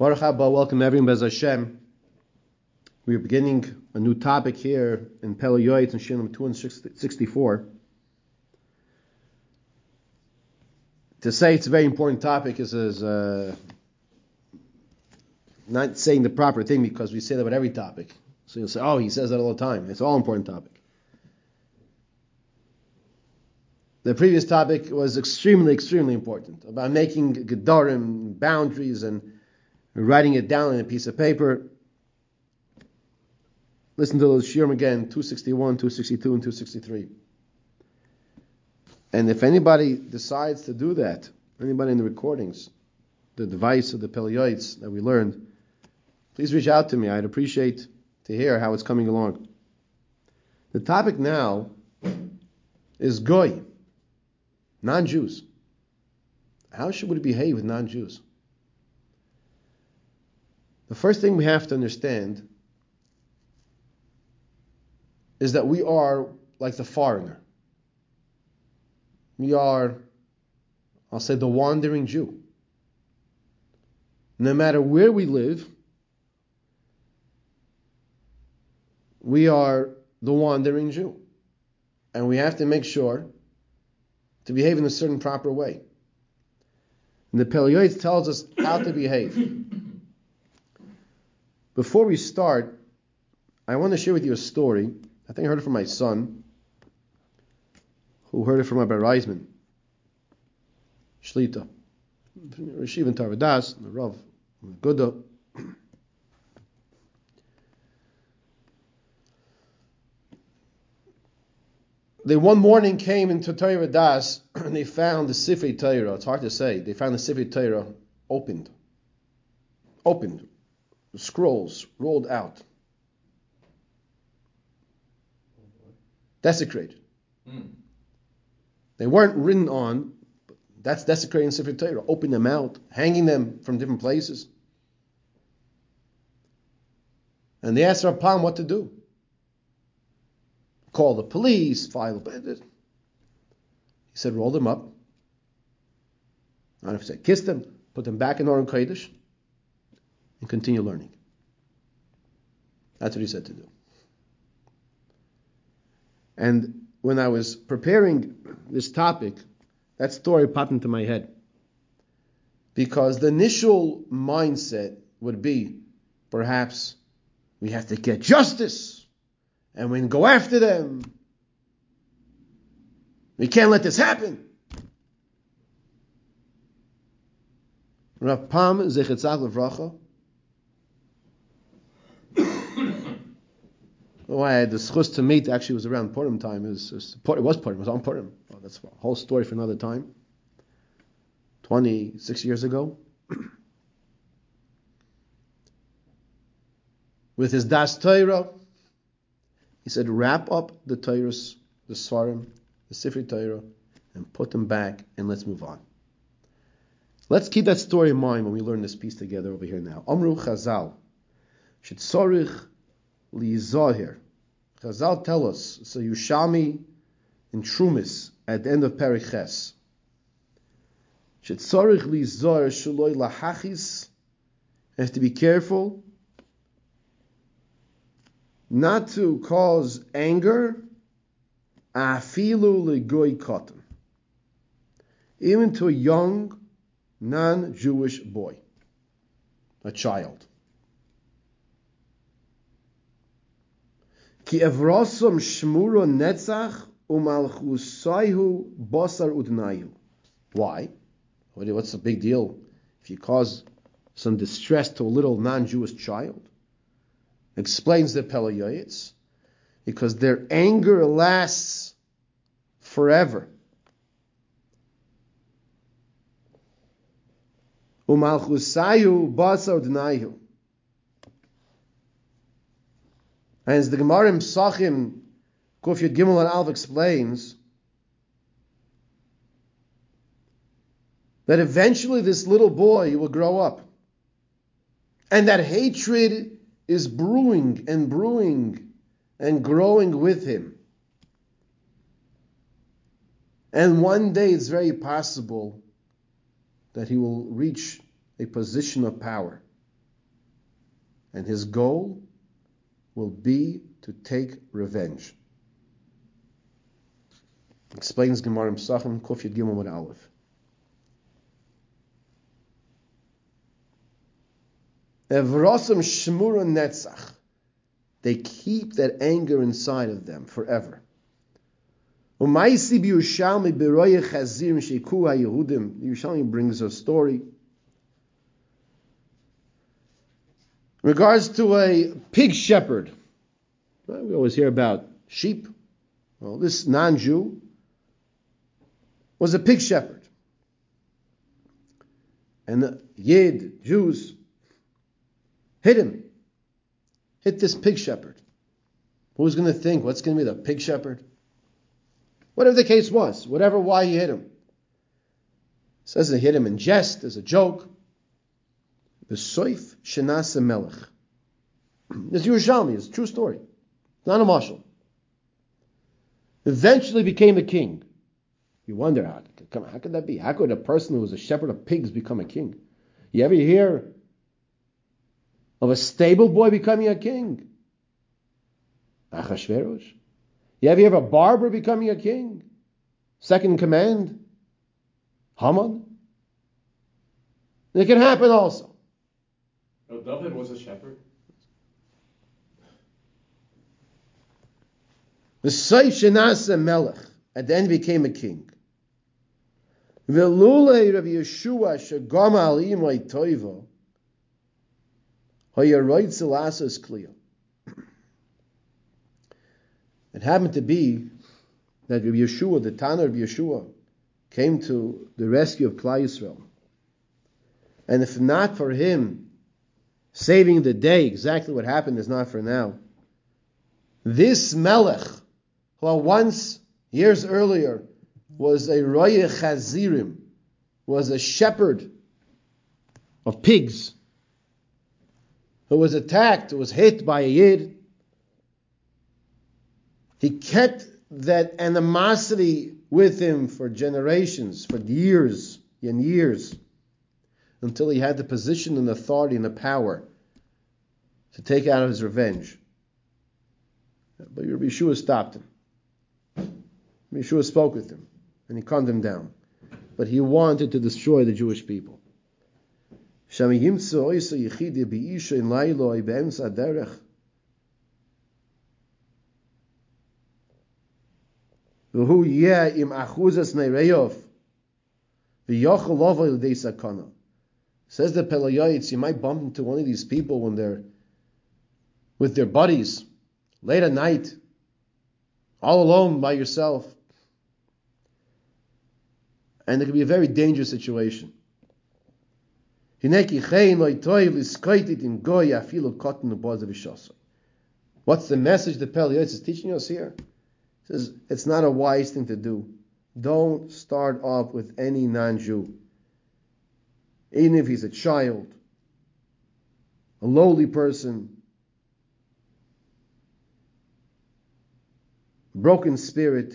Baruch haba, welcome everyone, Bez Hashem. We are beginning a new topic here in Pele Yoetz in Shir number 264. To say it's a very important topic is not saying the proper thing, because we say that about every topic. So you'll say, oh, he says that all the time. It's all important topic. The previous topic was extremely, extremely important, about making gedarim, boundaries, and writing it down on a piece of paper. Listen to those shirim again, 261, 262, and 263. And if anybody decides to do that, anybody in the recordings, the device of the Pele Yoetz that we learned, please reach out to me. I'd appreciate to hear how it's coming along. The topic now is Goy, non-Jews. How should we behave with non-Jews? The first thing we have to understand is that we are like the foreigner. We are, I'll say, the wandering Jew. No matter where we live, we are the wandering Jew. And we have to make sure to behave in a certain proper way. And the Pele Yoetz tells us how to behave. Before we start, I want to share with you a story. I think I heard it from my son, who heard it from Rabbi Reisman, Shlita, Rashiv and Tarvadas, the Rav Guda. They one morning came into Torah Das and they found the Sifrei Torah. It's hard to say. They found the Sifrei Torah opened. The scrolls rolled out. Desecrated. They weren't written on. That's desecrating Sifrei Torah. Open them out, hanging them from different places. And they asked Rav Pam what to do. Call the police, file a... He said, roll them up. I don't know if he said, kiss them, put them back in Aron Kodesh, and continue learning. That's what he said to do. And when I was preparing this topic, that story popped into my head. Because the initial mindset would be, perhaps, we have to get justice, and we can go after them. We can't let this happen. Rav Pam Zechet Tzaddik Livracha, who I had the schus to meet, actually was around Purim time. It was on Purim. Oh, that's a whole story for another time. 26 years ago. With his Das Torah, he said, wrap up the Torahs, the Svarim, the Sifrei Torah, and put them back, and let's move on. Let's keep that story in mind when we learn this piece together over here now. Amru Chazal, Shetzorich Li Zahir. Chazal tell us, so Yushami in Trumis at the end of Perek Ches. Shetzorich Li Zahir Shaloi Lahachis. Have to be careful not to cause anger, afilu legoy katan, even to a young, non-Jewish boy, a child. Ki evrosam shmuro netzach umalchusayhu basar udnayu. Why? What's the big deal if you cause some distress to a little non-Jewish child? Explains the Pele Yoetz, because their anger lasts forever. Umalchusayu basar udnayu. And as the Gemara in Psachim, Kuf Yud Gimel and Alv explains, that eventually this little boy will grow up. And that hatred is brewing and growing with him. And one day it's very possible that he will reach a position of power. and his goal will be to take revenge. Explains Gemara Pesachim Kuf Yud Gimel Amud Aleph. Evrosam Shmura Netzach. They keep that anger inside of them forever. Umaisi b'Yushalmi b'royeh chazirim sheiku haYehudim. Yerushalmi brings a story in regards to a pig shepherd. Right? We always hear about sheep. Well, this non-Jew was a pig shepherd. And the Yid, Jews, hit this pig shepherd. Who's going to think, what's going to be the pig shepherd? Whatever the case was, why he hit him. It says they hit him in jest, as a joke. The Soif Shenase Melech. It's Yerushalmi, it's a true story. It's not a mashal. Eventually became a king. You wonder, how could that be? How could a person who was a shepherd of pigs become a king? You ever hear of a stable boy becoming a king? Achashverosh. You ever hear of a barber becoming a king? Second in command? Haman. It can happen also. Oh, David was a shepherd. The Saif Shenase Melech at the end became a king. Velule Rav Yeshua shegama al imay toivo hayaroid zilasas kliya. It happened to be that Rabbi Yeshua, the Tana of Yeshua, came to the rescue of Klal Yisrael. And if not for him saving the day, exactly what happened is not for now. This Melech, who once, years earlier, was a Royeh Chazirim, was a shepherd of pigs, who was attacked, who was hit by a Yid, he kept that animosity with him for generations, for years and years, until he had the position and authority and the power to take out his revenge. But Rabbi Yeshua stopped him. Rabbi Yeshua spoke with him, and he calmed him down. But he wanted to destroy the Jewish people. Says the Pelayoitz, you might bump into one of these people when they're with their buddies, late at night, all alone by yourself. And it could be a very dangerous situation. What's the message the Pelayoitz is teaching us here? He says, it's not a wise thing to do. Don't start off with any non-Jew. Even if he's a child, a lowly person, broken spirit,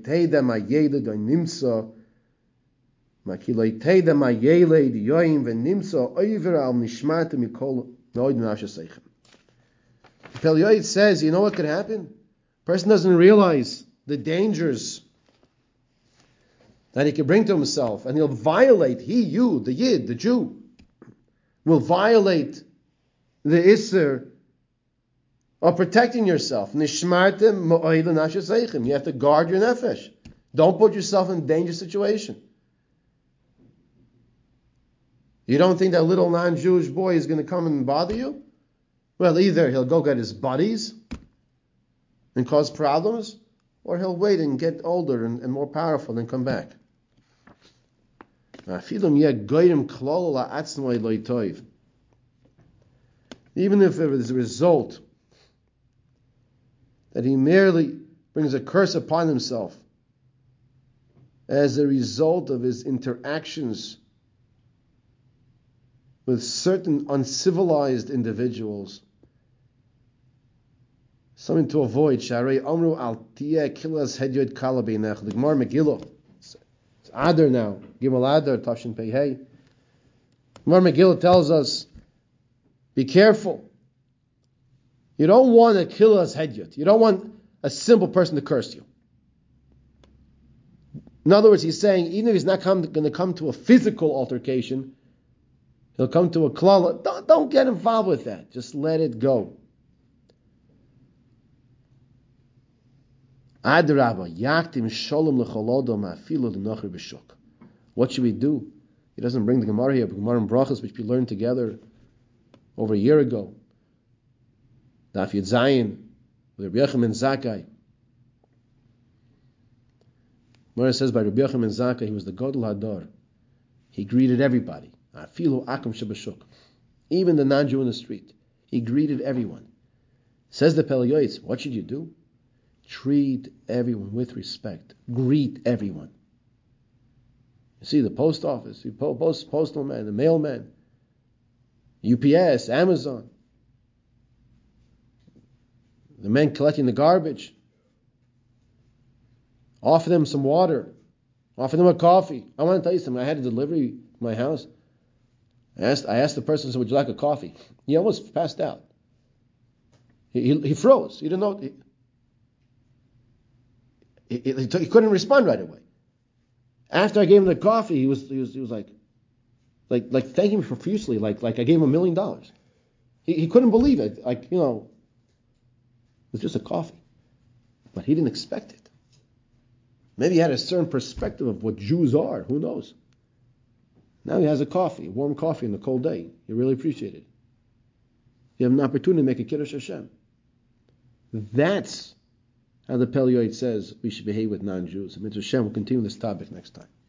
Pelayoid says, you know what could happen? Person doesn't realize the dangers that he can bring to himself, and he'll violate, the Yid, the Jew, will violate the Isser of protecting yourself. You have to guard your nefesh. Don't put yourself in a dangerous situation. You don't think that little non-Jewish boy is going to come and bother you? Well, either he'll go get his buddies and cause problems, or he'll wait and get older and more powerful and come back. Even if it is a result that he merely brings a curse upon himself as a result of his interactions with certain uncivilized individuals, something to avoid. Sharei Amru al Tiyeh Kilas Hedyot Kala Beinech. The Gemara Megillah. It's Adar now. Gimel Adar Tafshin Pei Hey. Gemara Megillah tells us, be careful You don't want a killas hedyot. You don't want a simple person to curse you. In other words, he's saying, even if he's not going to come to a physical altercation, he'll come to a klala. Don't get involved with that. Just let it go. Adrabah, yaktim shalom lecholodom afilu l'nocher b'shuk. What should we do? He doesn't bring the Gemara here, but Gemara and Brachos, which we learned together over a year ago. Daf Yud Zayin, with Rabbi Yochanan Zakkai. Gemara says by Rabbi Yochanan Zakkai, he was the Gadol Hadar. He greeted everybody. Afilu akum shebashuk. Even the non-Jew in the street. He greeted everyone. Says the Pele Yoetz, what should you do? Treat everyone with respect. Greet everyone. You see the post office, the postal man, the mailman, UPS, Amazon, the men collecting the garbage. Offer them some water. Offer them a coffee. I want to tell you something. I had a delivery to my house. I asked the person, would you like a coffee? He almost passed out. He froze. He didn't know. He couldn't respond right away. After I gave him the coffee, he was like thanking me profusely, like I gave him $1 million. He couldn't believe it. It was just a coffee, but he didn't expect it. Maybe he had a certain perspective of what Jews are. Who knows? Now he has a coffee, a warm coffee in the cold day. He really appreciated it. You have an opportunity to make a Kiddush Hashem. That's how the Pele Yoetz says we should behave with non-Jews. And Hashem will continue this topic next time.